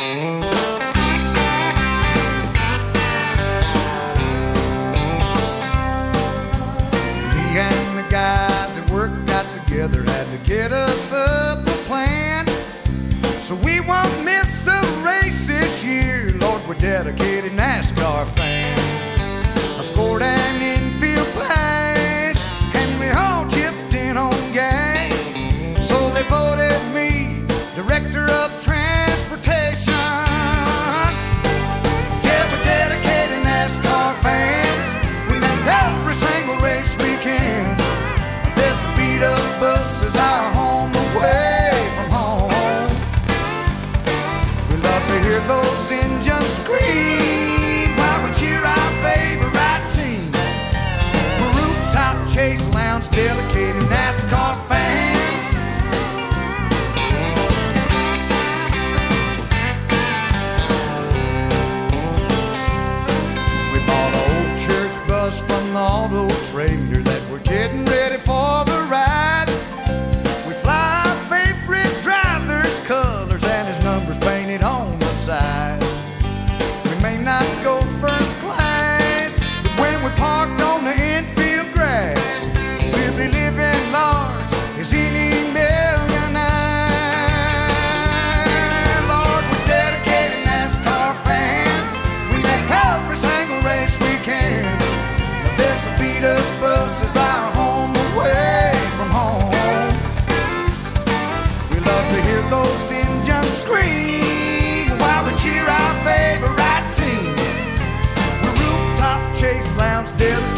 Me and the guys that worked out together had to get us up a plan so we won't miss a race this year. Lord, we're dedicated NASCAR fans. I scored an infield pass and we all chipped in on gas. So they voted me director of transportation. Yeah, we're dedicated NASCAR fans. We make every single race we can. This beat up bus is our home away from home. We love to hear those engines scream while we cheer our favorite team. We're Rooftop Chase Lounge dedicated NASCAR fans. From the auto trader that we're getting ready for the ride. We fly our favorite driver's colors and his numbers painted on the side. We may not go first class, but when we're parked on the infield grass, we'll be living large as any millionaire. Lord, we're dedicated NASCAR fans. We make every single race we can. This beat up bus is our home away from home. We love to hear those engines scream while we cheer our favorite team. We're Rooftop Chase Lounge dedicated